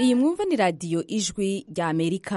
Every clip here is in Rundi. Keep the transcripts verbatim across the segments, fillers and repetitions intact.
iyi mwumva ni radiyo ijwi rya Amerika.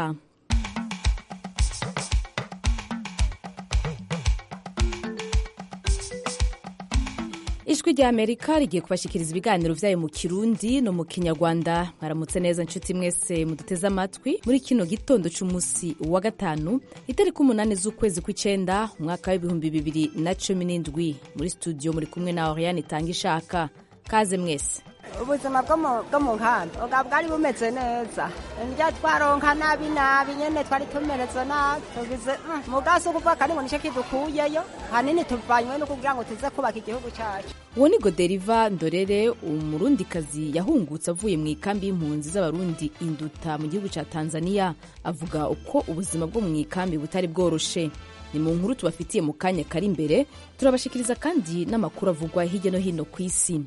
Ijwi rya Amerika rigiye kubashikiriza ibiganiro vyayo mu Kirundi no mu Kinyarwanda. Mwaramutse neza nshuti mwese muduteze amatwi muri kino gitondo c'umusi wa gatanu itariki umunani z'ukwezi kw'icenda umwaka w'ibihumbi bibiri na cumi n'indwi. Muri studio muri kumwe na Oriane Itangishaka. Kaze mwese. Ubuzima bwo mu nkambi bwari bumeze neza, ndya twaronka nabi nabi nyene twari tumereze nabi tugize mugaso kuva kandi ngo nice kidukuyeyo hanini tuvanywe no kugira ngo tuze kubaka igihugu cyacu. Uwo ni Goderiva Ndorere, umurundikazi yahungutse avuye mu ikambi y'impunzi z'abarundi Induta mu gihugu ca Tanzania, avuga uko ubuzima bwo mu ikambi butari bworoshe. Ni mu nkuru tubafitiye mu kanya kari imbere, turabashikiriza kandi n'amakuru avugwa hirya no hino ku isi.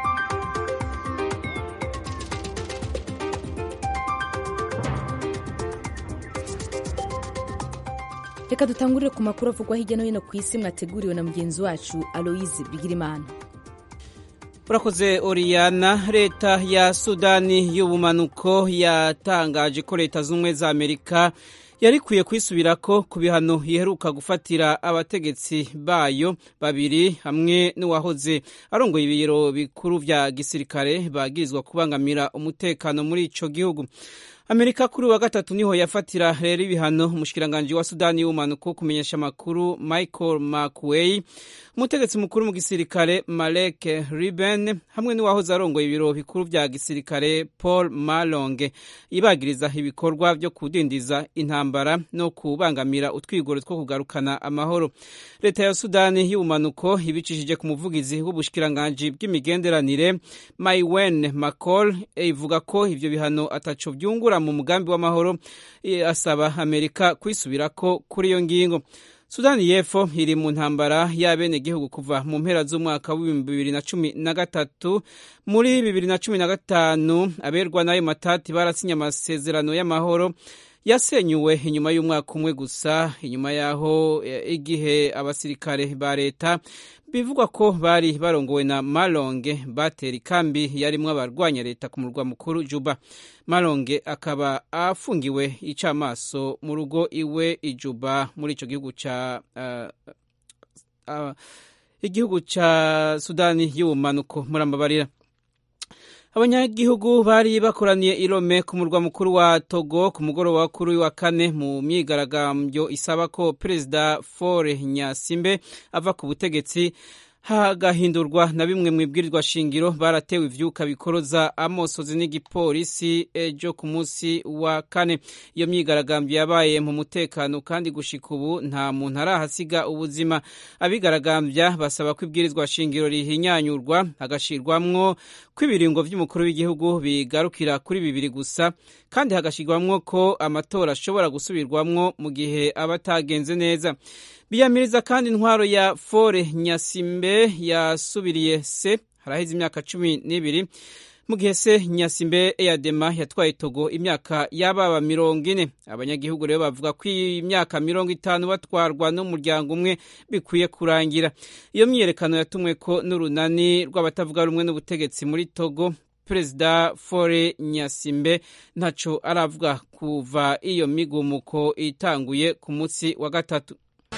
Reka dutangurire ku makuru avugwa hirya no hino ku isi mwateguriwe na mugenzi wacu Aloise Bigirimana. Urakoze Oriana. Leta ya Sudani y'ubumanuko yatangaje ko leta z'ubumwe za Amerika yarikwiye kwisubirako ku bihano iheruka gufatira abategetsi bayo babiri hamwe n'uwahoze arongoye ibiro bikuru vya gisirikare bagirizwa kubangamira umutekano muri ico gihugu. Amerika kuri wa gatatu niho yafatira rero ibihano umushikiranganje wa Sudani y'ubumanuko kumenyesha makuru Michael McWay, umutegetsi mukuru mu gisirikare Malek Riben hamwe n'uwahoze arongoye ibiro bikuru vya gisirikare Paul Malonge, ibagiriza ibikorwa byo kudindiza intambara no kubangamira utwigoro two kugarukana amahoro. Leta ya Sudani y'ubumanuko ibicishije ku muvugizi w'ubushikiranganje bw'imigenderanire Maywen Makol ivuga ko ivyo bihano ataco vyungura mu mugambi w'amahoro, asaba Amerika kwisubirako kuri iyo ngingo. Sudani y'Epfo iri mu ntambara y'abene gihugu kuva mu mpera z'umwaka w'ibihumbi bibiri na cumi na gatatu. Muri bibiri na cumi na gatanu aberwa n'ayo matati barasinya amasezerano y'amahoro yasenyuwe inyuma y'umwaka umwe gusa, inyuma yaho igihe abasirikare ba leta bivugwa ko bari barongowe na Malonge batera ikambi yarimwo abarwanya leta ku murwa mukuru Juba. Malonge akaba afungiwe icamaso mu rugo iwe ijuba muri ico gihugu ca uh, uh, igihugu ca Sudani y'ubumanuko. Murambabarira. Abanyagihugu bari bakoraniye i Lome ku murwa mukuru wa Togo ku mugoroba kuri wa kane mu myigaragambyo isaba ko Perezida Faure Nyasimbe ava ku butegetsi hagahindurwa na bimwe mu ibwirizwa shingiro. Baratewe ivyuka bikoroza amosozi n'igipolisi ejo ku munsi wa kane. Iyo myigaragambyo yabaye mu mutekano kandi gushika ubu nta muntu arahasiga ubuzima. Abigaragambya basaba ko ibwirizwa shingiro rihinyanyurwa hagashirwamwo ko ibiringo vy'umukuru w'igihugu bigarukira kuri bibiri gusa, kandi hagashirwamwo ko amatora ashobora gusubirwamwo mu gihe abatagenze neza. Biyamiriza kandi intwaro ya Faure Nyasimbe yasubiriye se haraheze imyaka cumi n'ibiri, mu gihe se Nyasimbe Eyadema yatwaye Togo imyaka y'ababa mirongo ine. Abanyagihugu rero bavuga ko imyaka mirongo itanu batwarwa n'umuryango umwe bikwiye kurangira. Iyo myiyerekano yatumwe ko n'urunani rw'abatavuga rumwe n'ubutegetsi muri Togo. Perezida Faure Nyasimbe ntaco aravuga kuva iyo migumuko itanguye ku munsi wa gatatu.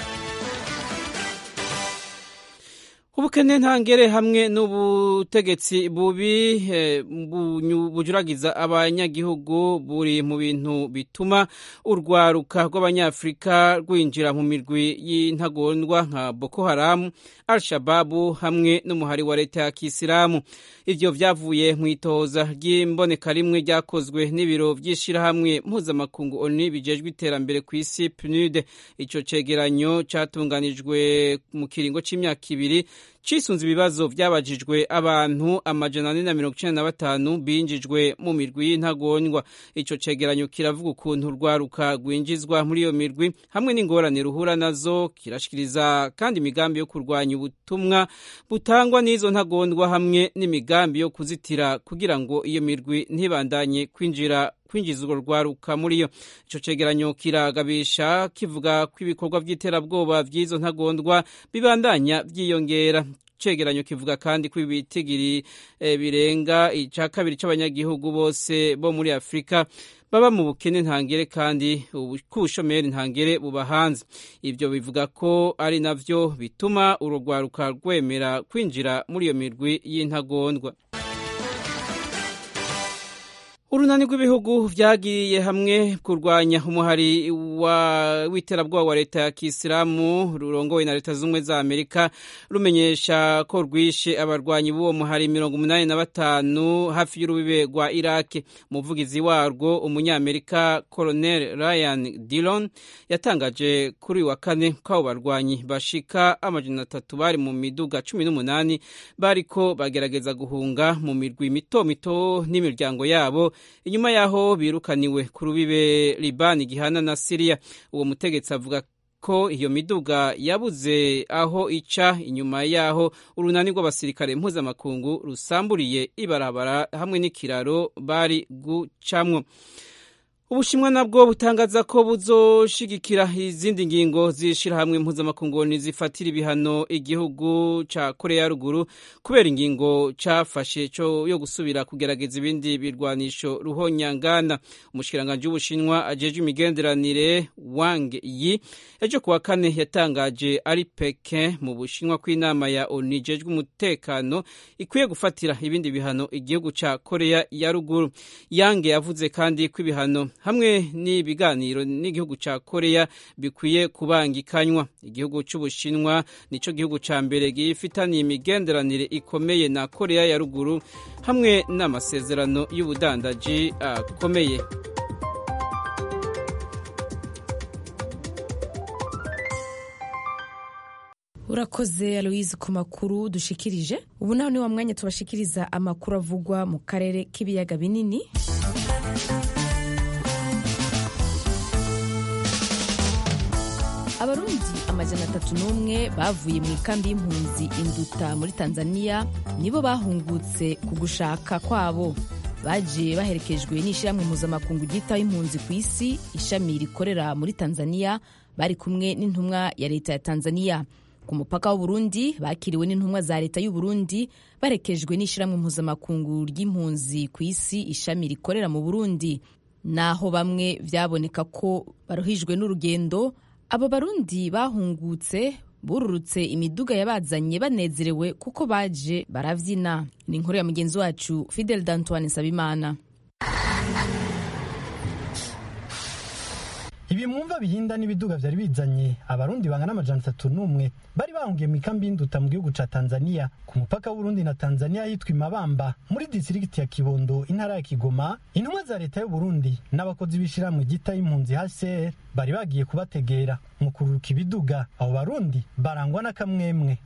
Ubukene ntangere hamwe n'ubutegetsi bubi bujuragiza abanyagihugu buri mu bintu bituma urwaruka rw'abanyafrika rwinjira mu mirwi y'intagondwa nka Boko Haram, Al-Shabaab hamwe n'umuhari wa leta ya Kisilamu. Ivyo vyavuye mu itoza ry'imboneka rimwe ryakozwe n'ibiro vy'ishirahamwe mpuzamakungu O N U bijejwe iterambere ku isi P N U D. Ico cegeranyo catunganijwe mu kiringo c'imyaka ibiri cisunze ibibazo vyabajijwe abantu amajana ane na mirongo icenda na batanu binjijwe mu mirwi y'intagondwa. Ico cegeranyo kiravuga ukuntu urwaruka rwinjizwa muri iyo mirwi hamwe n'ingorane ruhura nazo, kirashikiriza kandi imigambi yo kurwanya ubutumwa butangwa n'izo ntagondwa hamwe n'imigambi yo kuzitira kugira ngo iyo mirwi ntibandanye kwinjira kwinjiza urwo rwaruka muri yo. Ico cegeranyo kiragabisha kivuga ko ibikorwa vy'iterabwoba vy'izo ntagondwa bibandanya vyiyongera. cegeranyo kivuga kandi ko ibitigiri e, birenga ica kabiri c'abanyagihugu bose bo muri Afrika baba mu bukene ntangere kandi ubushomeri ntangere buba hanze. Ivyo bivuga ko ari navyo bituma urugwaruka rwemera kwinjira muri iyo mirwi y'intagondwa. Urunani rw'ibihugu vyagiye hamwe kurwanya umuhari wa witerabwoba wa leta ya Kisilamu rurongowe na leta z'umwe za Amerika rumenyesha ko rwishe abarwanyi b'uwo muhari mirongo umunani na batanu hafi y'urubibe rwa Iraq. Umuvugizi warwo umunyamerika Colonel Ryan Dillon yatangaje kuri wa kane ko abo barwanyi bashika amajana atatu bari mu miduga cumi n'umunani bariko bagerageza guhunga mu mirwi mito mito n'imiryango yabo inyuma yaho birukaniwe ku rubibe Libani gihana na Syria. Uwo mutegetsi avuga ko iyo miduga yabuze aho ica inyuma yaho urunani rw'abasirikare mpuzamakungu rusamburiye ibarabara hamwe n'ikiraro bari gucamwo. Ubushinwa nabwo butangaza ko buzoshigikira izindi ngingo zishira hamwe mpuzamakungu zifatira ibihano igihugu ca Korea ya ruguru kubera ingingo cafashe co yo gusubira kugerageza ibindi birwanisho ruhonyangana. Umushikiranganje w'Ubushinwa ajeje imigenderanire Wang Yi ejo kuwa kane yatangaje ari Pekin mu Bushinwa ko inama ya O N U ijejwe umutekano ikwiye gufatira ibindi bihano igihugu ca Korea ya ruguru. Yang yavuze kandi ko ibihano hamwe n'ibiganiro n'igihugu ca Korea bikwiye kubangikanywa. Igihugu c'Ubushinwa nico gihugu ca mbere gifitaniye imigenderanire ikomeye na Korea ya ruguru hamwe n'amasezerano y'ubudandaji akomeye. Urakoze Aloise ku makuru dushikirije. Ubu naho ni wa mwanya tubashikiriza amakuru avugwa mu karere k'ibiyaga binini. Abarundi amajana atatu n'umwe bavuye mu ikambi y'impunzi Induta muri Tanzania nibo bahungutse ku gushaka kwabo. Baje baherekejwe n'ishyirahamwe mpuzamakungu ryitaho impunzi ku isi ishami rikorera muri Tanzania, bari kumwe n'intumwa ya leta ya Tanzania. Ku mupaka w'u Burundi bakiriwe n'intumwa za leta y'u Burundi barekejwe n'ishyirahamwe mpuzamakungu ry'impunzi ku isi ishami rikorera mu Burundi. Naho bamwe vyaboneka ko baruhijwe n'urugendo, abo Barundi bahungutse bururutse imiduga yabazanye banezerewe kuko baje baravyina. Ni inkuru ya mugenzi wacu Fidel D'Antoine Sabimana. Ibi mwumva bihinda n'ibiduga vyari bizanye abarundi bangana amajana atatu n'umwe bari bahungiye mu ikambi y'Induta mu gihugu ca Tanzania ku mupaka w'Uburundi na Tanzania yitwa Imabamba muri district ya Kibondo intara ya Kigoma. Intumwa za leta y'u Burundi n'abakozi b'ishiramwe gita y'impunzi H C R bari bagiye kubategera mu kururuka ibiduga. Abo barundi barangwa n'akamwemwe.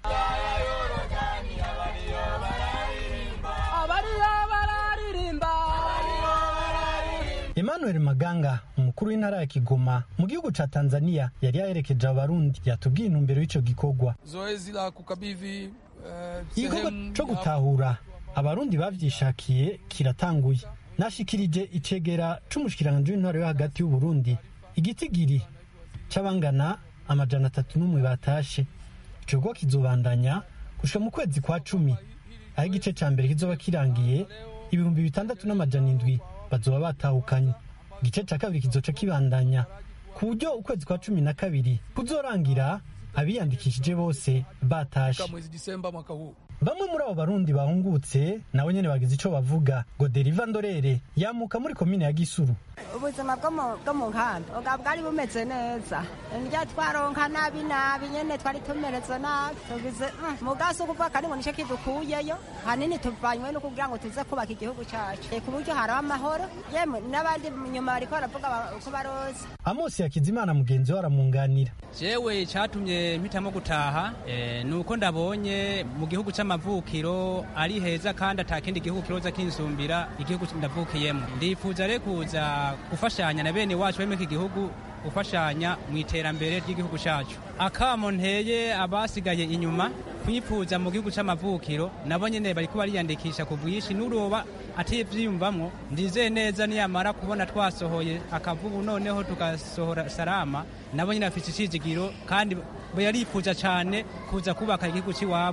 Emmanuel Maganga umukuru w'intara ya Kigoma mu gihugu ca Tanzania yari yaherekeje abarundi yatubwiye intumbero y'ico gikorwa. Zoezi la kukabidhi uh, igikorwa co gutahura abarundi bavyishakiye kiratanguye. Nashikirije icegera c'umushikiranganje w'intara yo hagati y'u Burundi igitigiri c'abangana amajana atatu n'umwe batashe. Ico kizobandanya gushika mu kwezi kwa cumi, aho igice ca mbere kizoba kirangiye ibihumbi bitandatu n'amajana indwi bazoba batahukanye. Igice ca kabiri kizoca kibandanya ku buryo ukwezi kwa cumi na kabiri kuzorangira abiyandikishije bose batashe. Bamwe muri abo barundi bahungutse nawe nyene bagize ico bavuga. Goderiva Ndorere yamuka muri komine ya Gisuru. Ubuzima bwo mu nkambi bwari bumeze neza, njya twaronka nabi nabi nyene twari tumereze nabi tugize mugaso kuva kandi ngo nico kidukuyeyo hanini tuvanywe no kugira ngo tuze kubaka igihugu cyacu ku buryo hari amahoro yemwe n'abandi nyuma bariko baravuga uko baroze. Amos Yakizimana mugenzi we aramunganira. Jewe catumye mpitamo gutaha e, nuko ndabonye mu gihugu c'amavukiro ari heza kandi atakindi gihugu kiroza kinsumbira igihugu ndavukiyemo. Ndifuza rero kuza gufashanya na bene wacu bemeke igihugu gufashanya mu iterambere ry'igihugu cyacu. Akamo nteye abasigaye inyuma kwifuza mu gihugu c'amavukiro nabo nyene bari kuba riyandikisha ku bwishi n'uroba ativyiyumvamwo. Ndizeye neza niyamara kubona twasohoye akavubu noneho tugasohora salama, nabo nyene bafite icizigiro kandi bayarifuza cyane kuza kubaka igihugu ciwabo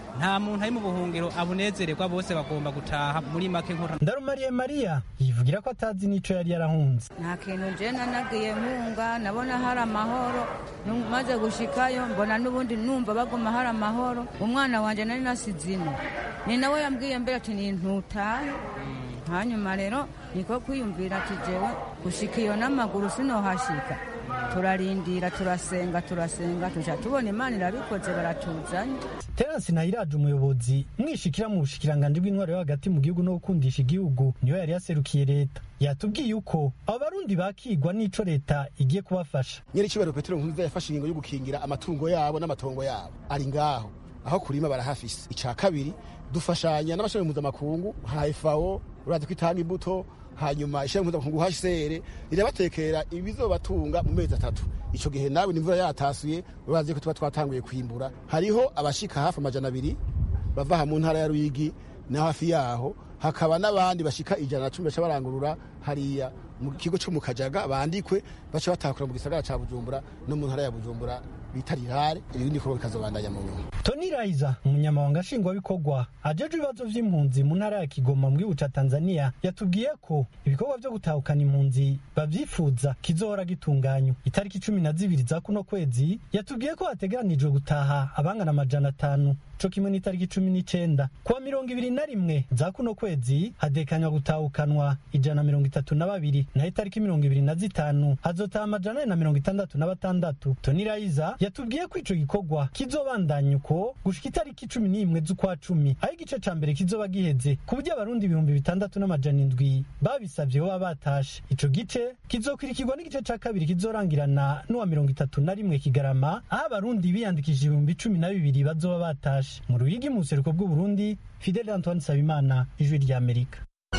nta muntu ari mu buhungiro abunezererwa, bose bagomba gutaha muri make nkora. Ndarumariye Maria yivugira ko atazi n'ico yari yarahunze. Nta kintu je nanagiye mpunga, nabona hari amahoro, maze gushikayo mbona n'ubundi numva bagoma hari amahoro. Umwana wanje nari nasizino, ni nawe yambwiye mbere ati nintutahe. Hanyuma rero niko kwiyumvira ati jewe gushika iyo n'amaguru sinohashika. Turarindira, turasenga turasenga tuja tubona Imana irabikoze, baratuzanye. Terence Nahiraje umuyobozi mwishikira mu bushikiranganje bw'intwaro yo hagati mu gihugu no gukundisha igihugu niyo yari yaserukiye leta, yatubwiye uko abarundi bakigwa n'ico leta igiye kubafasha. Nyeri Cibero Petero Nkurunziza yafashe ingingo yo gukingira amatungo yabo n'amatongo yabo ari ngaho, aho kurima barahafise. Ica kabiri dufashanya n'abashaka mpuzamakungu nka F A O, urazi ko itanga imbuto, hanyuma ishaka mpuzamakungu H C R irabatekera ibizobatunga mu mezi atatu. Ico gihe nawe nimvura yatasuye, urazi ko tuba twatanguye kwimbura. Hariho abashika hafi amajana abiri bava mu ntara ya Ruyigi na hafi yaho, hakaba n'abandi bashika ijana na cumi baca barangurura hariya mu kigo cyo mu Kajaga bandikwe baca batakura mu gisagara ca Bujumbura no mu ntara ya Bujumbura bitarirare. Ibindi bikorwa bikazobandanya mu nyuma. Tony Raiza umunyamabanga nshingwabikorwa ajeje ibibazo vy'impunzi mu ntara ya Kigoma mu gihugu ca Tanzania yatubwiye ko ibikorwa vyo gutahukana impunzi bavyifuza kizohora gitunganywa. Itariki cumi na zibiri za kuno kwezi yatubwiye ko hateganijwe gutaha abangana amajana atanu, co kimwe n'itariki cumi n'icenda. Kuwa mirongo ibiri na rimwe za kuno kwezi hadekanywa gutahukanwa ijana na mirongo itatu na babiri, naho itariki mirongo ibiri na zitanu hazotaha amajana na mirongo itandatu na batandatu. Tony Raiza yatubwiye ko ico gikorwa kizobandanya uko gushika itariki cumi n'imwe z'ukwa cumi, aho igice ca mbere kizoba giheze ku buryo abarundi ibihumbi bitandatu n'amajana indwi babisavye baba batashe. Ico gice kizokurikirwa n'igice ca kabiri kizorangirana n'uwa mirongo itatu na rimwe Kigarama, aho abarundi biyandikishije ibihumbi cumi na bibiri bazoba batashe. Mu Ruyigi mu buseruko bw'Uburundi, Fidel Antoine Sabimana, Ijwi rya Amerika.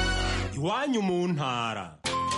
Iwanyu mu ntara.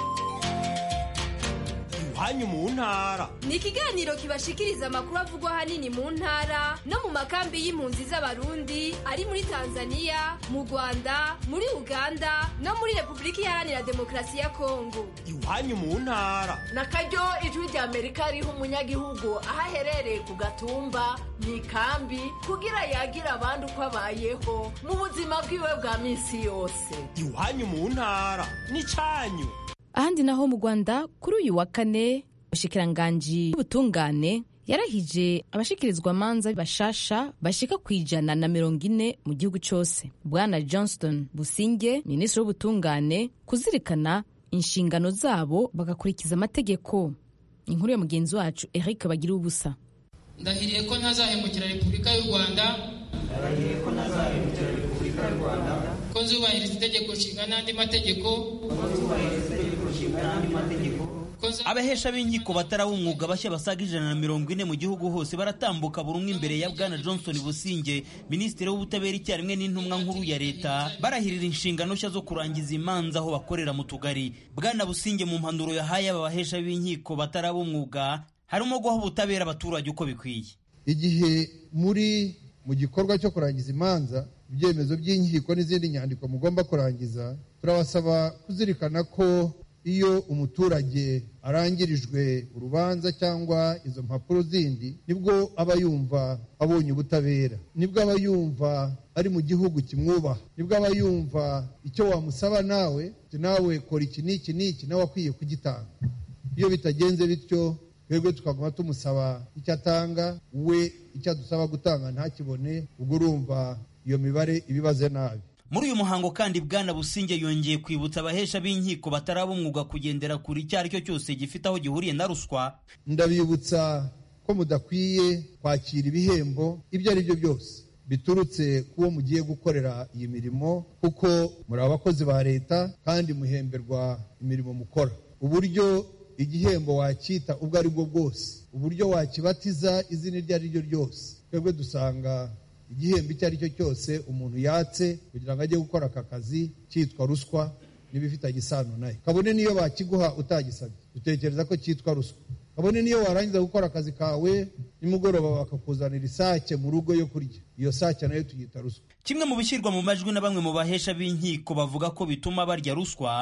Iwanyu mu ntara ni ikiganiro kibashikiriza amakuru avugwa hanini mu ntara no mu makambi y'impunzi z'abarundi ari muri Tanzania, mu Rwanda, muri Uganda no muri Republika Iharanira Demokarasi ya Kongo. Iwanyu mu ntara nakaryo Ijwi rya Amerika riha umunyagihugu aho aherereye ku gatumba mu ikambi kugira yagira abandi uko abayeho mu buzima bwiwe bwa minsi yose. Iwanyu mu ntara ni canyu. Ahandi naho mu Rwanda kuri uyu wa kane ubushikiranganje bw'ubutungane yarahije abashikirizwa amanza bashasha bashika kwijana na mirongo ine mu gihugu cyose. Bwana Johnston Businge, minisitiri w'ubutungane, kuzirikana inshingano zabo bagakurikiza amategeko. Inkuru ya mugenzi wacu Eric Bagira ubusa. Ndahiriye ko ntazahemukira Repubulika y'u Rwanda. Ndahiriye ko ntazahemukira Repubulika y'u Rwanda. Ko nzubahiriza itegeko nshinga n'andi mategeko. Ko nzubahiriza itegeko nshinga n'andi mategeko. Abahesha b'inkiko batarabumwuga bashya basaga ijana na mirongo ine mu gihugu hose baratambuka buri umwe imbere ya Bwana Johnston Businge, minisitiri w'ubutabera icyarimwe n'intumwa nkuru ya leta, barahirira inshingano nshya zo kurangiza imanza aho bakorera mu tugari. Bwana Businge mu mpanuro yahaye aba bahesha b'inkiko batarabumwuga harimo guha ubutabera abaturage uko bikwiye. Igihe muri mu gikorwa cyo kurangiza imanza, ibyemezo by'inkiko n'izindi nyandiko mugomba kurangiza, turabasaba kuzirikana ko iyo umuturage arangirijwe urubanza cyangwa izo mpapuro zindi, nibwo aba yumva abonye ubutabera, nibwo aba yumva ari mu gihugu kimwubaha, nibwo aba yumva icyo wamusaba nawe nawe kora iki n'iki n'iki nawe akwiye kugitanga. Iyo bitagenze bityo, twebwe tukaguma tumusaba icyo atanga, we icyo adusaba gutanga ntakibone, ubwo urumva iyo mibare ibibaze nabi. Muri uyu muhango kandi Bwana Businge yongeye kwibutsa abahesha b'inkiko batarabumwuga kugendera kuri icyo ari cyo cyose gifite aho gihuriye na ruswa. Ndabibutsa ko mudakwiye kwakira ibihembo ibyo ari byo byose biturutse kuwo mugiye gukorera iyi mirimo, kuko muri abakozi ba leta kandi muhemberwa imirimo mukora. Uburyo igihembo wakita ubwo ari bwo bwose, uburyo wakibatiza izina iryo ari ryo ryose, twebwe dusanga igihembo icyo ari cyo cyose umuntu yatse kugira ngo ajye gukora aka kazi cyitwa ruswa n'ibifitanye isano nayo. Kabone niyo bakiguha utagisabye, dutekereza ko cyitwa ruswa. Kabone niyo warangiza gukora akazi kawe nimugoroba bakakuzanira isake mu rugo yo kurya, iyo sake nayo tuyita ruswa. Kimwe mu bishyirwa mu majwi na bamwe mu bahesha b'inkiko bavuga ko bituma barya ruswa,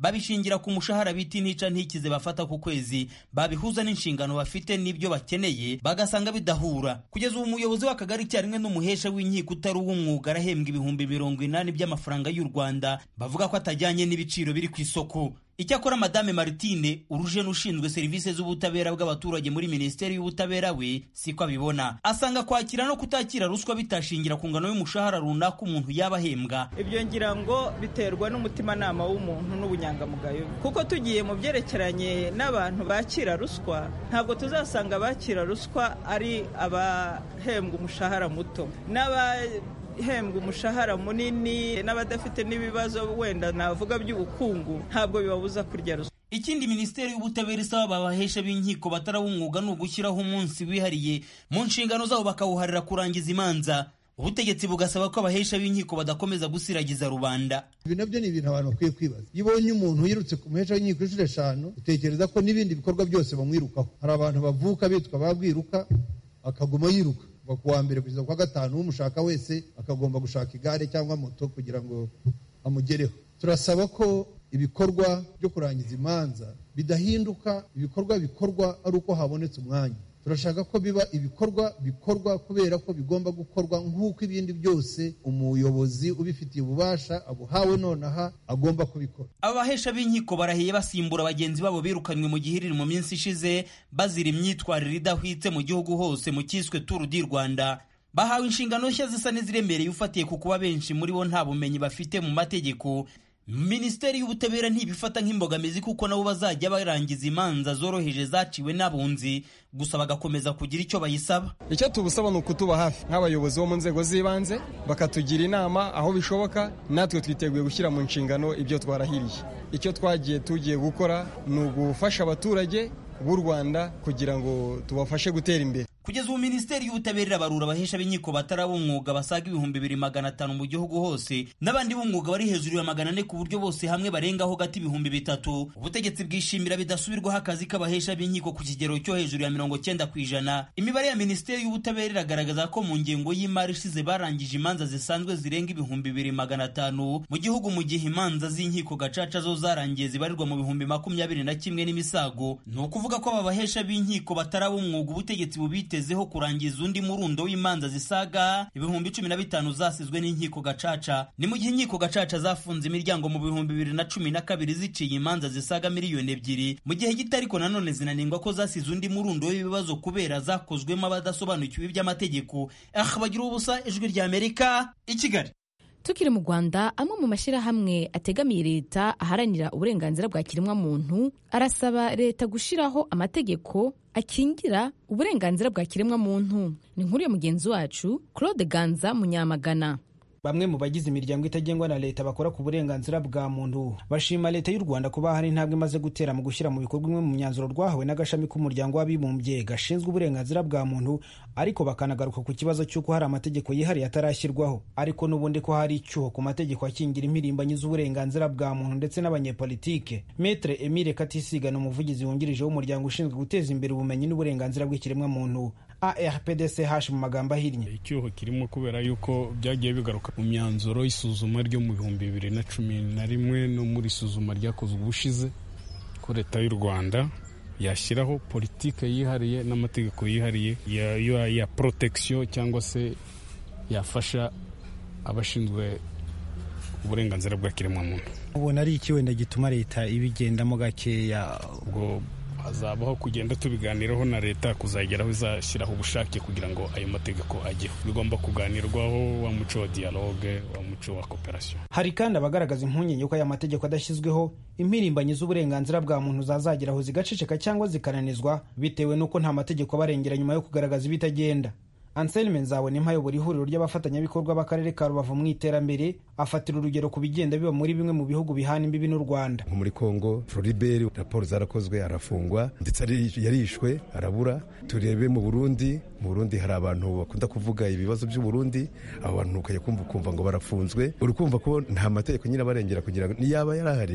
babishingira ku mushahara bita intica ntikize bafata ku kwezi, babihuza n'inshingano bafite n'ibyo bakeneye bagasanga bidahura. Kugeza ubu umuyobozi w'akagari icyarimwe n'umuhesha w'inkiko utari uw'umwuga arahembwa ibihumbi mirongo inani by'amafaranga y'u Rwanda, bavuga ko atajyanye n'ibiciro biri ku isoko. Icyakora Madame Martine Urujeni ushinzwe serivisi z'ubutabera bw'abaturage muri Minisiteri y'Ubutabera we siko abibona. Asanga kwakira no kutakira ruswa bitashingira ku ngano y'umushahara runaka umuntu yaba ahembwa. Ibyo ngira ngo biterwa n'umutimanama w'umuntu n'ubunyangamugayo, kuko tugiye mu byerekeranye n'abantu bakira ruswa, ntabwo tuzasanga bakira ruswa ari abahembwa umushahara muto n'aba hembwa umushahara munini, n'abadafite n'ibibazo wenda navuga by'ubukungu ntabwo bibabuza kurya ruswa. Ikindi Minisiteri y'Ubutabera isaba babahesha b'inkiko batarawumwuga ni ugushyiraho umunsi wihariye mu nshingano zabo bakawuharira kurangiza imanza. Ubutegetsi bugasaba ko abahesha b'inkiko badakomeza gusiragiza rubanda. Ibi nabyo ni ibintu abantu bakwiye kwibaza. Iyo ubonye umuntu yirutse ku muhesha w'inkiko inshuro eshanu, utekereza ko n'ibindi bikorwa byose bamwirukaho. Hari abantu bavuka bitwa babwiruka akaguma yiruka kuwa mbere kugeza kwa gatanu, umushaka wese akagomba gushaka igare cyangwa moto kugira ngo amugereho. Turasaba ko ibikorwa byo kurangiza imanza bidahinduka ibikorwa bikorwa ari uko habonetse umwanya. Turashaka ko biba ibikorwa bikorwa kubera ko bigomba gukorwa nk'uko ibindi byose umuyobozi ubifitiye ububasha abuhawe nonaha agomba kubikora. Abahesha b'inkiko barahiye basimbura bagenzi babo birukanywe mu gihiriri mu minsi ishize bazira imyitwarire idahwitse mu gihugu hose mu cyiswe Tour du Rwanda. Bahawe inshingano nshya zisa n'iziremereye ufatiye ku kuba benshi muri bo nta bumenyi bafite mu mategeko. Minisiteri y'Ubutabera ntibifata nk'imbogamizi kuko nabo bazajya barangiza imanza zoroheje zaciwe n'abunzi, gusa bagakomeza kugira icyo bayisaba. Icyo tubusaba ni ukutuba hafi nk'abayobozi bo mu nzego z'ibanze, bakatugira inama aho bishoboka, natwe twiteguye gushyira mu nshingano ibyo twarahiriye. Icyo twagiye tugiye gukora ni ugufasha abaturage b'u Rwanda kugira ngo tubafashe gutera imbere. Kugeza ubu Minisiteri y'Ubutabera irabarura abahesha b'inkiko batarabumwuga basaga ibihumbi bibiri magana atanu mu gihugu hose, n'abandi b'umwuga bari hejuru ya magana ane ku buryo bose hamwe barengaho gati ibihumbi bitatu. Ubutegetsi bwishimira bidasubirwaho akazi k'abahesha b'inkiko ku kigero cyo hejuru ya mirongo cyenda ku ijana. Imibare ya Minisiteri y'Ubutabera iragaragaza ko mu ngengo y'imari ishize barangije imanza zisanzwe zirenga ibihumbi bibiri magana atanu mu gihugu, mu gihe imanza z'inkiko gacaca zo zarangiye zibarirwa mu bihumbi makumyabiri na kimwe n'imisago. Ni ukuvuga ko aba bahesha b'inkiko batarabumwuga ubutegetsi bubite tezeho kurangiza undi murundo w'imanza zisaga ibihumbi cumi na bitanu zasizwe n'inkiko gacaca. Ni mu gihe inkiko gacaca zafunze imiryango mu bihumbi bibiri na cumi na kabiri ziciye imanza zisaga miliyoni ebyiri, mu gihe gito ariko nanone zinanengwa ko zasize undi murundo w'ibibazo kubera zakozwemo abadasobanukiwe iby'amategeko. Ah, bagira ubusa, Ijwi rya Amerika, i Kigali. Tukiri mu Rwanda, amwe mu mashyirahamwe ategamiye leta aharanira uburenganzira bwa kiremwamuntu arasaba leta gushyiraho amategeko akingira uburenganzira bwa kiremwamuntu. Ni inkuru ya mugenzi wacu Claude Ganza Munyamagana. Bamwe mu bagize imiryango itagengwa na leta bakora ku burenganzira bwa muntu bashima leta y'u Rwanda kuba hari intambwe imaze gutera mu gushyira mu bikorwa imwe mu myanzuro rwahawe n'agashami k'umuryango w'abibumbye gashinzwe uburenganzira bwa muntu, ariko bakanagaruka ku kibazo cy'uko hari amategeko yihariye atarashyirwaho, ariko n'ubundi ko hari icyuho ku mategeko akingira impirimbanyi z'uburenganzira bwa muntu ndetse n'abanyepolitike. Maître Emile Katisiga ni umuvugizi wungirije w'umuryango ushinzwe guteza imbere ubumenyi n'uburenganzira bw'ikiremwamuntu A R P D C H mu magambo ahinnye. Icyuho kirimo kubera yuko byagiye bigaruka mu myanzuro y'isuzuma ryo mu bihumbi bibiri na cumi na rimwe no muri isuzuma ryakozwe ubushize ko leta y'u Rwanda yashyiraho politike yihariye n'amategeko yihariye ya, ya, ya protection cyangwa se yafasha abashinzwe uburenganzira bwa kiremwamuntu. Ubona ari iki wenda gituma leta ibigendamo gakeya? Ubwo hazabaho kugenda tubiganiraho na leta kuzageraho izashyiraho ubushake kugira ngo ayo mategeko ajyeho. Bigomba kuganirwaho, wa muco wa dialogue, wa muco wa cooperation. Hari kandi abagaragaza impungenge ko aya mategeko adashyizweho impirimbanyi z'uburenganzira bwa muntu zazageraho zigaceceka cyangwa zikananizwa bitewe n'uko nta mategeko abarengera nyuma yo kugaragaza ibitagenda. Anselme Nzabone mpayobora ihuriro ry'abafatanyabikorwa b'akarere ka Rubavu mu iterambere afatira urugero ku bigenda biba muri bimwe mu bihugu bihana imbibi n'u Rwanda. Muri Kongo Floribert raporo zarakozwe arafungwa ndetse yarishwe arabura. Turebe mu Burundi, mu Burundi hari abantu bakunda kuvuga ibibazo by'u Burundi, abo bantu ukajya kumva kumva ngo barafunzwe. Uri kumva ko nta mategeko nyine barengera kugira ngo niyaba yarahari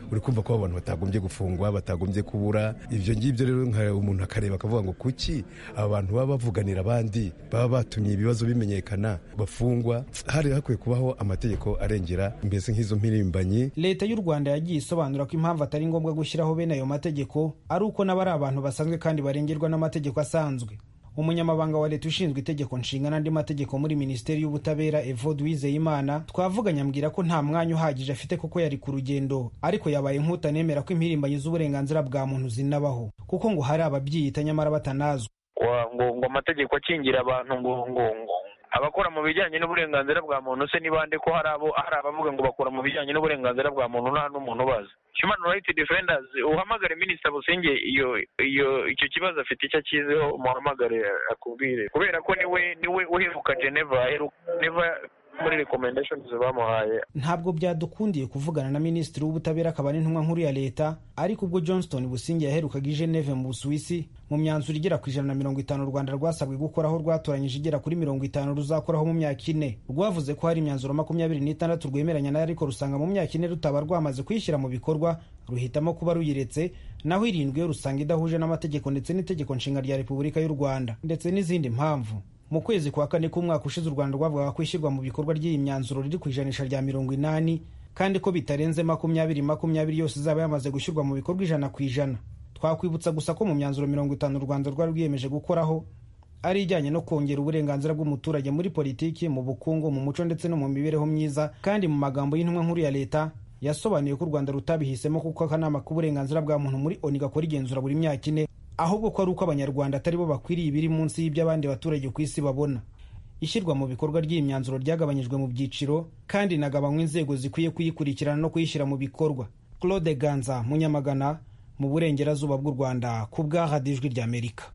uri kumva ko abantu batagombye gufungwa batagombye kubura ivyo ngibyo rero nka umuntu akareba akavuga ngo kuki aba bantu baba bavuganira abandi baba batumye ibibazo bimenyekana bafungwa. Hari hakwiye kubaho amategeko arengera mbese nk'izo mpirimbanyi. Leta y'u Rwanda yagiye isobanura ko impamvu atari ngombwa gushyiraho bene ayo mategeko ari uko n'abari abantu basanzwe kandi barengerwa n'amategeko asanzwe. Umunyamabanga wa leta ushinzwe itegeko nshinga n'andi mategeko muri Minisiteri y'Ubutabera Evode Uwizeyimana twavuganye ambwira ko nta mwanya uhagije afite kuko yari ku rugendo, ariko yabaye nk'utanemera ko impirimbanyi z'uburenganzira bwa muntu zinabaho kuko ngo hari ababyiyita nyamara batanazwe. ngo ngo amategeko akingira abantu ngo ngo ngo abakora mu bijyanye n'uburenganzira bwa muntu se ni bande ko hari abo hari abavuga ngo bakora mu bijyanye n'uburenganzira bwa muntu nta n'umuntu ubaza. Human Rights Defenders uhamagare Minisita Busingye iyo iyo icyo kibazo afite icyo akizeho umuhamagare akubwire kubera ko niwe niwe uheruka Geneva Geneva muri recommendations bamuhaye. Ntabwo byadukundiye kuvugana na Minisitiri w'Ubutabera akaba n'intumwa nkuru ya leta, ariko ubwo Johnston Busingye yaherukaga i Geneve mu Busuwisi mu myanzuro igera ku ijana na mirongo itanu u Rwanda rwasabwe gukoraho rwatoranyije igera kuri mirongo itanu ruzakoraho mu myaka ine. Rwavuze ko hari imyanzuro makumyabiri n'itandatu rwemeranya nayo, ariko rusanga mu myaka ine rutaba rwamaze kuyishyira mu bikorwa, ruhitamo kuba ruyiretse, naho irindwi yo rusanga idahuje n'amategeko ndetse n'itegeko nshinga rya Repubulika y'u Rwanda ndetse n'izindi mpamvu. Mu kwezi kwa kane k'umwaka ushize u Rwanda rwavugaga ko ishyirwa mu bikorwa ry'iyi myanzuro riri ku ijanisha rya mirongo inani kandi ko bitarenze makumyabiri makumyabiri yose izaba yamaze gushyirwa mu bikorwa ijana ku ijana. Twakwibutsa gusa ko mu myanzuro mirongo itanu u Rwanda rwari rwiyemeje gukoraho ari ijyanye no kongera uburenganzira bw'umuturage muri politiki, mu bukungu, mu muco ndetse no mu mibereho myiza, kandi mu magambo y'intumwa nkuru ya leta yasobanuye ko u Rwanda rutabihisemo kuko akanama k'uburenganzira bwa muntu muri O N U gakora igenzura buri myaka ine, ahubwo ko ari uko abanyarwanda atari bo bakwiriye ibiri munsi y'iby'abandi baturage ku isi babona. Ishyirwa mu bikorwa ry'iyi myanzuro ryagabanyijwe mu byiciro kandi inagabanywa inzego zikwiye kuyikurikirana no kuyishyira mu bikorwa. Claude Ganza, Munyamagana, mu burengerazuba bw'u Rwanda, ku bwa Radio Ijwi ry'Amerika.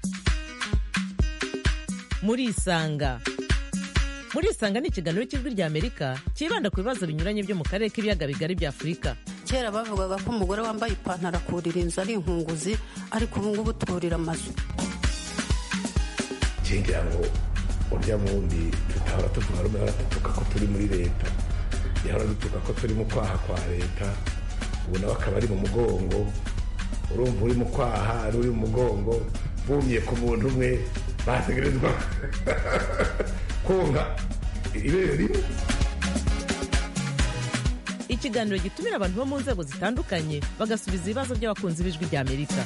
Muri Isanga. Muri Isanga ni ikiganiro cy'Ijwi ry'Amerika kibanda ku bibazo binyuranye byo mu karere k'ibiyaga bigari bya Afurika. Kera bavugaga ko umugore wambaye ipantaro akurira inzu ari inkunguzi, ariko ubu ngubu turira amazu. Kingira ngo urya mundi tutahora tuvuga rumwe baratuka ko turi muri leta, yahora dutuka ko turi mu kwaha kwa leta, ubu nawe akaba ari mu mugongo. Urumva uri mu kwaha ari uri mu mugongo, bumye ku muntu umwe bategerezwa konga ibere rimwe. Ikiganiro gitumira abantu bo mu nzego zitandukanye bagasubiza ibibazo by'abakunzi b'Ijwi ry'Amerika.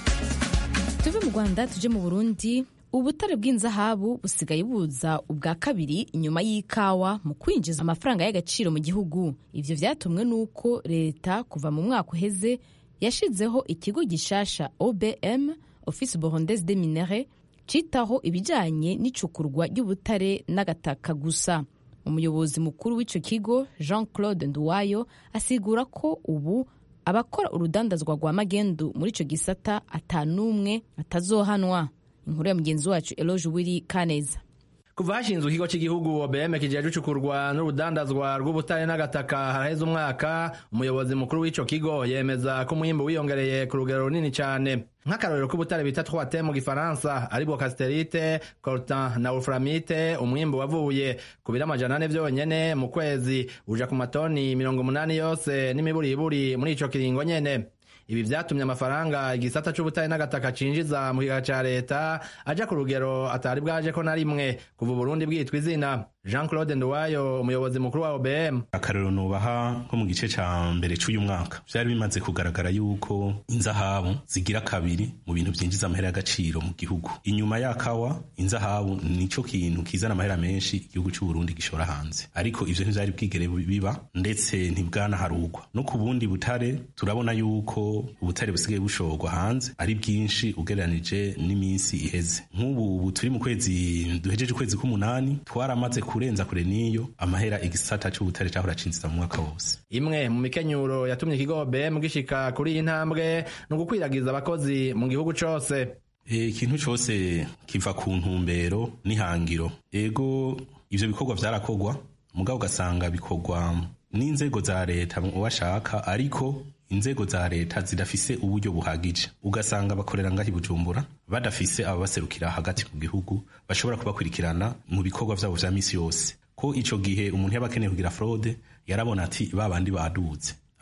Tuve mu Rwanda tuje mu Burundi. Ubutare bw'inzahabu busigaye buza ubwa kabiri inyuma y'ikawa mu kwinjiza amafaranga y'agaciro mu gihugu. Ivyo vyatumwe nuko leta kuva mu mwaka uheze yashizeho ikigo gishasha O B M, Office Burundaise des Minéraux, citaho ibijanye n'icukurwa ry'ubutare n'agataka gusa. Umuyobozi mukuru w'ico kigo Jean Claude Nduwayo asigura ko ubu abakora urudandazwa rwa magendu muri ico gisata atanumwe atazohanwa. Inkuru ya mugenzi wacu Eloge Wiri Kaneza. Kuva hashinzwe ikigo cy'igihugu O B M kijeje gucukurwa n'urudandazwa rw'ubutare n'agataka haraheze umwaka, umuyobozi mukuru w'ico kigo yemeza ko umwimbu wiyongereye ku rugero runini cyane. Nk'akarorero k'ubutare bita trois T mu Gifaransa aribwo casterite, coltan na wolframite, umwimbu wavuye ku biro amajana ane vyonyene mu kwezi uja ku matoni mirongo umunani yose n'imiburiburi muri ico kiringo nyene. Ibi vyatumye amafaranga igisata c'ubutare n'agataka cinjiza mu kiga ca leta aja ku rugero atari bwaje ko na rimwe kuva Burundi bwitwa izina. Jean Claude Nduwayo, umuyobozi mukuru wa O B M. Akarero nubaha ko mu gice ca mbere c'uyu mwaka vyari bimaze kugaragara yuko inzahabu zigira kabiri mu bintu vyinjiza amahera y'agaciro mu gihugu. Inyuma y'akawa, inzahabu nico kintu kizana amahera menshi igihugu c'u Burundi gishora hanze. Ariko ivyo ntivyari bwigere biba ndetse ntibwanaharugwa. No ku bundi butare turabona yuko ubutare busigaye bushorwa hanze ari bwinshi ugereranije n'iminsi iheze. Nk'ubu ubu turi mu kwezi duhejeje ukwezi k'umunani twaramaze kurenza kure niyo amahera igisata c'ubutare cahora cinjiza mu mwaka wose. Imwe mu mikenyuro yatumye ikigo O B M gishika kuri iyi ntambwe no gukwiragiza abakozi mu gihugu cose. Ikintu cose kiva ku ntumbero n'ihangiro. Ego ivyo bikorwa vyarakogwa mugabo ugasanga bikorwa n'inzego za leta washaka, ariko inzego za leta zidafise uburyo buhagije, ugasanga bakorera ngahi Bujumbura badafise ababaserukira hagati mu gihugu bashobora kubakurikirana mu bikorwa vyabo vya misi yose. Ko ico gihe umuntu yabakeneye kugira fraude yarabona ati babandi baduze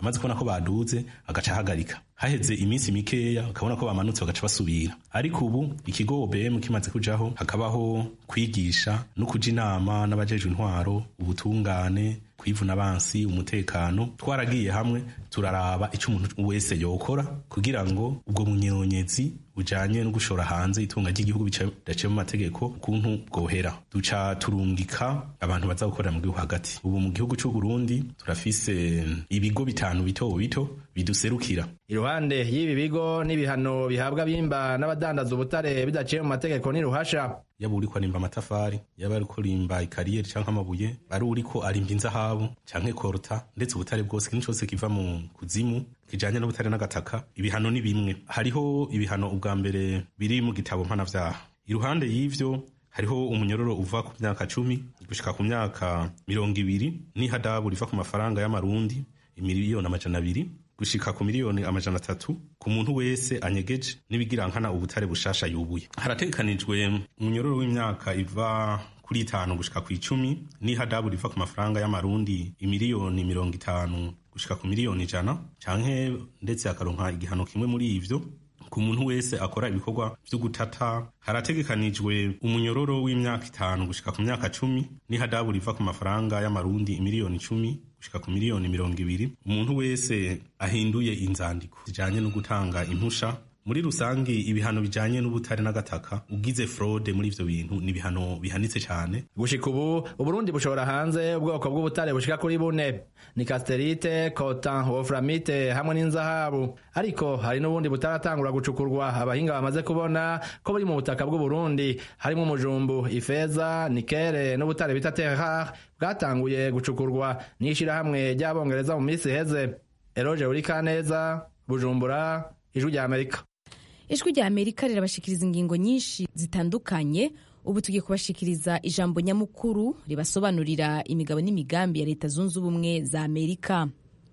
amaze kubona ko baduze agaca ahagarika, haheze iminsi mikeya akabona ko bamanutse bagaca basubira. Ariko ubu ikigo O B M kimaze kujaho hakabaho kwigisha no kuja inama n'abajejwe intwaro, ubutungane, kwivuna abansi, umutekano. Twaragiye hamwe turaraba ico umuntu wese yokora kugira ngo ubwo munyonyezi bujanye no gushora hanze itunga ry'igihugu bidaciye mu mategeko ukuntu bwohera. Duca turungika abantu baza gukorera mu gihugu hagati. Ubu mu gihugu c'u Burundi turafise ibigo bitanu bito bito biduserukira. Iruhande y'ibi bigo n'ibihano bihabwa bimba n'abadandaza ubutare bidaciye mu mategeko ni ruhasha. Yaba uriko arimba amatafari, yaba ariko rimba ikariyeri canke amabuye, ari uriko arimba inzahabu canke korota, ndetse ubutare bwose kintu cose kiva mu kuzimu kijanye n'ubutare n'agataka, ibihano ni bimwe. Hariho ibihano ubwa mbere biri mu gitabo mpanavyaha. Iruhande y'ivyo hariho umunyororo uva ku myaka cumi gushika ku myaka mirongo ibiri n'ihadabu riva ku mafaranga y'amarundi imiliyoni amajana abiri gushika ku miliyoni amajana atatu ku muntu wese anyegeje n'ibigirankana ubutare bushasha yubuye. Harategekanijwe umunyororo w'imyaka iva kuri itanu gushika ku icumi n'ihadabu riva ku mafaranga y'amarundi imiliyoni mirongo itanu gushika ku miliyoni ijana canke ndetse akaronka igihano kimwe muri ivyo ku muntu wese akora ibikorwa vyo gutata. Harategekanijwe umunyororo w'imyaka itanu gushika ku myaka cumi n'ihadabu riva ku mafaranga y'amarundi imiliyoni icumi gushika ku miliyoni mirongo ibiri umuntu wese ahinduye inzandiko zijanye no gutanga impusha. Muri rusangi ibihano bijanye n'ubutare n'agataka ugize fraude muri ivyo bintu ni bihano bihanitse cyane. Gushika ubu Uburundi bushora hanze ubwoko bw'ubutare bushika kuri bune ni casterite, coltan, wolframite hamwe n'inzahabu. Ariko hari n'ubundi butaratangura gucukurwa abahinga bamaze kubona ko buri mu butaka bw'u Burundi harimo umujumbu, ifeza, nikele n'ubutare bita terre rare bwatanguye gucukurwa n'ishira hamwe ry'abongereza mu minsi heze. Eroge Urikaneza, Bujumbura, Ijwi rya Amerika. Ijwi rya Amerika rirabashikiriza ingingo nyinshi zitandukanye. Ubu tugiye kubashikiriza ijambo nyamukuru ribasobanurira imigabo n'imigambi ya Leta Zunze Ubumwe za Amerika.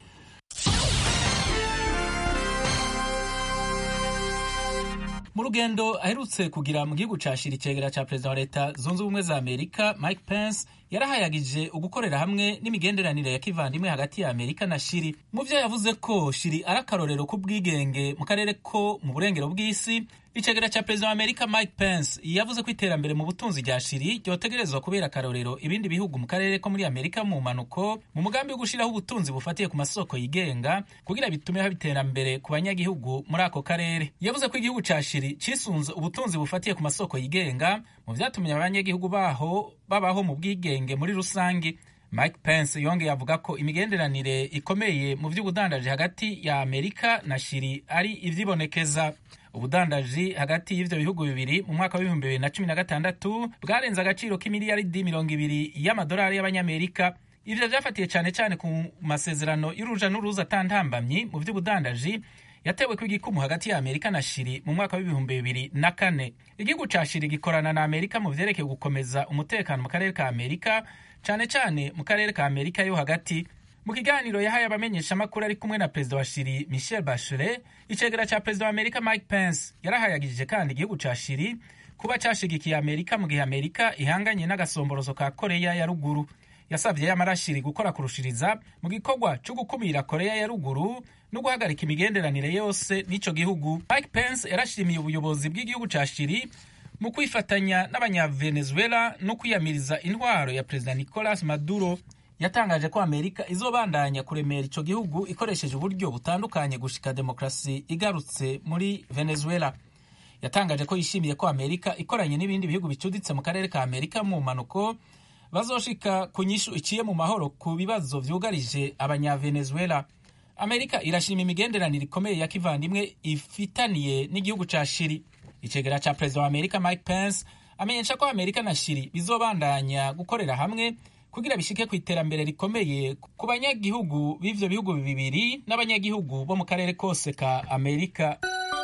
Mu rugendo aherutse kugira mu gihugu ca Shiri, icegera ca perezida wa Leta Zunze Ubumwe za Amerika Mike Pence yarahayagije ugukorera hamwe n'imigenderanire ya kivandimwe hagati ya Amerika na Shiri. Mu vyo yavuze ko Shiri ari akarorero k'ubwigenge mu karere ko mu burengero bw'isi, icegera ca perezida wa Amerika Mike Pence yavuze ko iterambere mu butunzi rya Shiri ryotegerezwa kubera akarorero ibindi bihugu mu karere ko muri Amerika mu manuko, mu mugambi wo gushiraho ubutunzi bufatiye ku masoko yigenga kugira bitume haba iterambere ku banyagihugu muri ako karere. Yavuze ko igihugu ca Shiri cisunze ubutunzi bufatiye ku masoko yigenga mu vyatumye abanyagihugu baho babaho mu bwigenge muri rusangi. Mike Pence yongeye avuga ko imigenderanire ikomeye mu vy'ubudandaji hagati ya Amerika na Shiri ari ivyibonekeza. Ubudandaji hagati y'ivyo bihugu bibiri mu mwaka w'ibihumbi bibiri na cumi na gatandatu bwarenze agaciro k'imiliyaridi mirongo ibiri y'amadolari y'abanyamerika. Ivyo vyafatiye cane cane ku masezerano y'uruja n'uruza atantambamyi mu vy'ubudandaji yatewe kw'igikumu hagati ya Amerika na Shiri mu mwaka w'ibihumbi bibiri na kane. Igihugu ca Shiri gikorana na Amerika mu vyerekeye gukomeza umutekano mu karere ka Amerika, cane cane mu karere ka Amerika yo hagati. Mu kiganiro yahaye abamenyesha makuru ari kumwe na perezida wa Shiri Michelle Bachelet, icegera ca perezida wa Amerika Mike Pence yarahayagije kandi igihugu ca Shiri kuba cashigikiye Amerika mu gihe Amerika ihanganye n'agasomborozo ka Korea ya ruguru. Yasavye yamara Shiri gukora kurushiriza mu gikorwa cyo gukumira Korea ya ruguru no guhagarika imigenderanire yose n'ico gihugu. Mike Pence yarashimiye ubuyobozi bw'igihugu ca Shiri mu kwifatanya n'abanyavenezuela no kwiyamiriza intwaro ya perezida Nicolas Maduro. Yatangaje ko Amerika izobandanya kuremera ico gihugu ikoresheje uburyo butandukanye gushika demokrasi igarutse muri Venezuela. Yatangaje ko yishimiye ko Amerika ikoranye n'ibindi bihugu bicuditse mu karere ka Amerika mu manuko bazoshika ku nyishu iciye mu mahoro ku bibazo vyugarije abanyavenezuela. Amerika irashima imigenderanire ikomeye ya kivandimwe ifitaniye n'igihugu ca Shiri. Icegera ca perezida wa Amerika Mike Pence amenyesha ko Amerika na Shiri bizobandanya gukorera hamwe kugira bishike ku iterambere rikomeye ku banyagihugu b'ivyo bihugu bibiri n'abanyagihugu bo mu karere kose ka Amerika.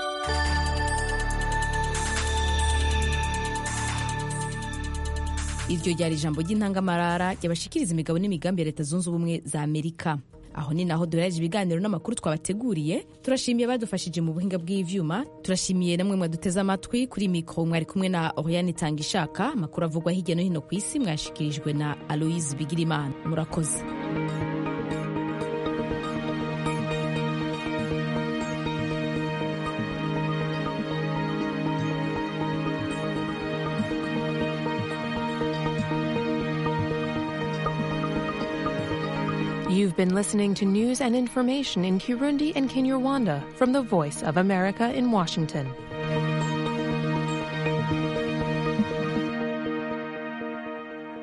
Iryo ryari ijambo ry'intangamarara ryabashikiriza imigabo n'imigambi ya Leta Zunze Ubumwe za Amerika. Aho ni naho duhereje ibiganiro n'amakuru twabateguriye. Turashimiye badufashije mu buhinga bw'ivyuma. Turashimiye namwe mwaduteze amatwi. Kuri mikro mwari kumwe na Oriane Tangishaka. Amakuru avugwa hirya no hino ku isi mwashikirijwe na Aloise Bigirimana. Murakoze. You've been listening to news and information in Kirundi and Kinyarwanda from the Voice of America in Washington.